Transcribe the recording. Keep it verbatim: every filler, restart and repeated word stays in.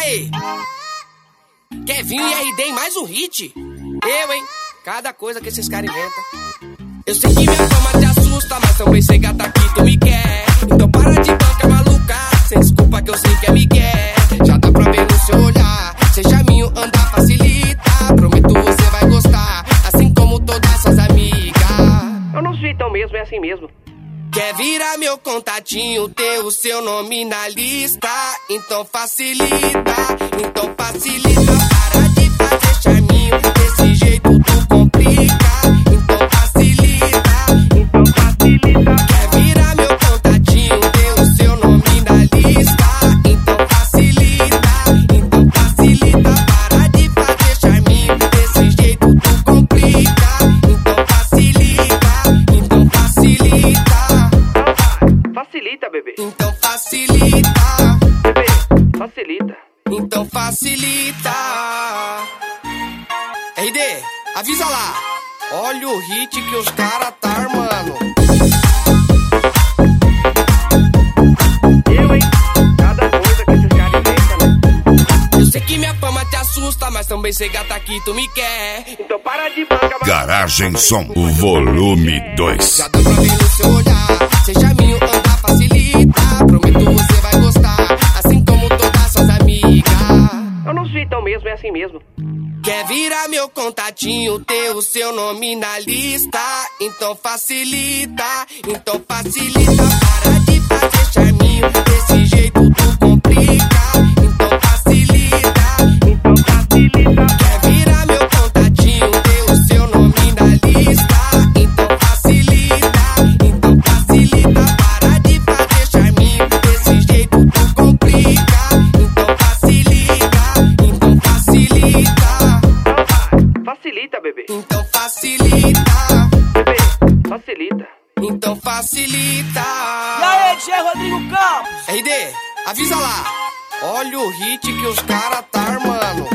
aí? Kevinho e R D em mais um hit? Eu, hein? Cada coisa que esses caras inventam. Eu sei que minha fama te assusta, mas também sei gata que tu me quer. Então para de banca maluca, sem desculpa que eu sei que é Miguel. Já dá pra ver no seu olhar, seja minho andar facilita. Prometo você vai gostar, assim como todas suas amigas. Eu não sou então mesmo, é assim mesmo. Quer virar meu contatinho, ter o seu nome na lista? Então facilita, então facilita. Para de fazer charminho, desse jeito tu complica. Então facilita, então facilita. Quer virar meu contatinho, ter o seu nome na lista? Então facilita, então facilita. Para de fazer charminho, desse jeito tu complica. Então facilita, então facilita. Facilita, bebê. Então facilita, Bebê, facilita. então facilita. R D, avisa lá. Olha o hit que os caras tá armando. Eu, hein? Cada coisa que esses caras inventam, né? Eu sei que minha fama te assusta, mas também sei gata que tu me quer. Então para de banca, Garagem Som, o volume dois. Já dá pra ver no seu olhar, seja minho andar facilita. Prometo você vai gostar, assim como todas suas amigas. Eu não sou então mesmo, é assim mesmo. Quer virar meu contatinho, ter o seu nome na lista? Então facilita, então facilita. Para de fazer charminho, desse jeito tu complica. Então facilita, Então facilita. quer virar meu contatinho, ter o seu nome na lista? Então facilita, então facilita. Para de fazer charminho, desse jeito tu complica. Então facilita, então facilita. Facilita, bebê. Então facilita, Bebê, facilita. então facilita. E aí, D J Rodrigo Campos? R D, avisa lá. Olha o hit que os caras tá armando.